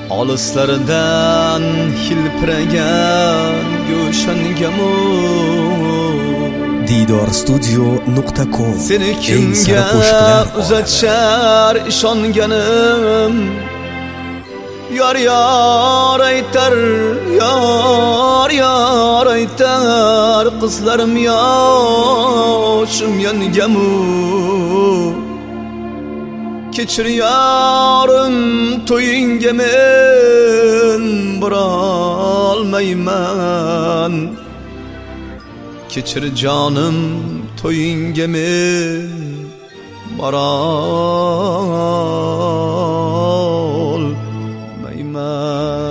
Olislardan hilpiragan go'shangamu Didorstudio.com Seni kimga uzatishar ishonganim Yar yar aytar, yar yar aytar qizlarim yoshim yangamu Kechir yarim to'yinga men borolmayman Kechir jonim to'yinga men borolmayman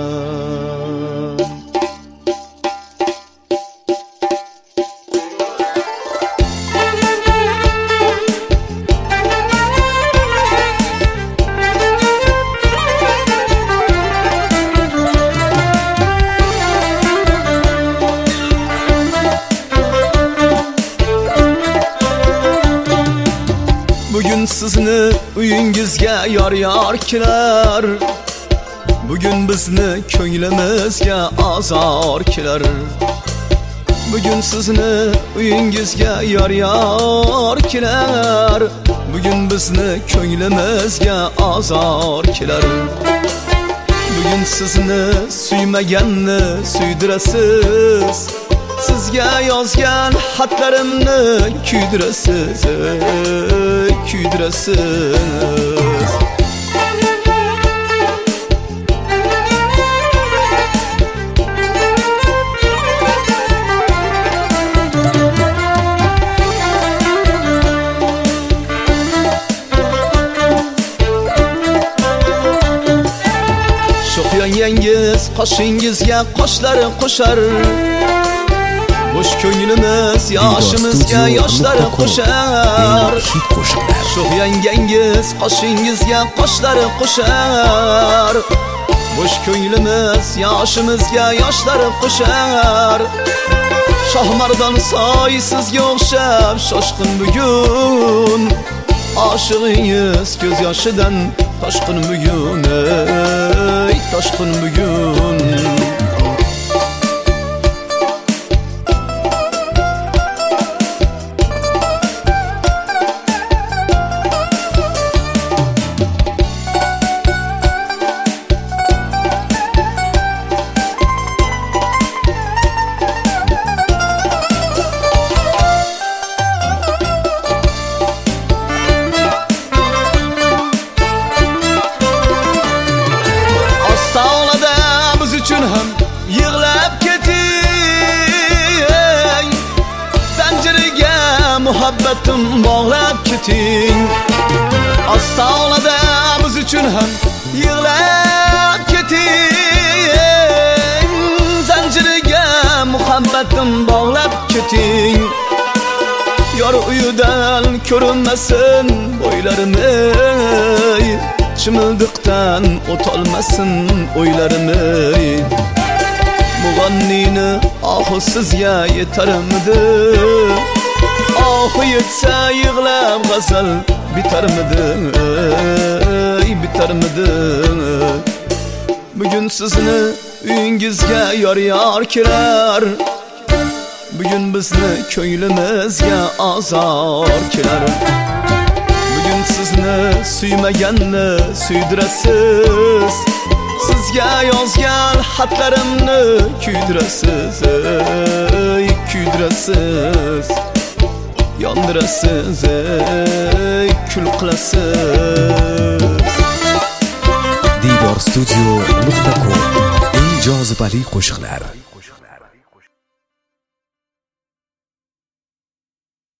Bugün sizni uyingizga yor kelar Bugün bizni ko'nglimizga azor kelar Bugün sizni uyingizga yor kelar Bugün bizni ko'nglimizga azor kelar Bugün sizni suymaganni suydirasiz Sizga yozgan xatlarimni kuydirasiz kuydirasiz Sho'xyangiz qoshingizga qoshlari qo'shar Boş ko'nglimiz yoshimizga yoshlari qo'shar Sho'xyangiz qoshingizga qoshlari qo'shar Boş ko'nglimiz yoshimizga yoshlari qo'shar Shohmardon soy sizga o'xshab shoshqin bugun Oshig'ingiz ko'z yoshidan toshqin bugun ey toshqin bugun Uchun ham yig'lab keting Zanjiriga muhabbatim bog'lab keting Ostonada biz uchun ham yig'lab keting Zanjiriga muhabbatim bog'lab keting Yor uyidan ko'rinmasin bo'ylarim Chimildiqdan o'tolmasin o'ylarim Mug'annini ohi sizga yetarmidi Ohi yetsa yig'lab g'azal bitarmidi bitarmidi Bugun sizni uyingizga yor kelar Bugun bizni ko'nglimizga azor kelar Bugün sizni suymaganni suydirasiz Sizga yozgan xatlarimni kuydirasiz kuydirasiz Yondirasiz kul qilasiz Didorstudio.com Eng jozibali qo'shiqlar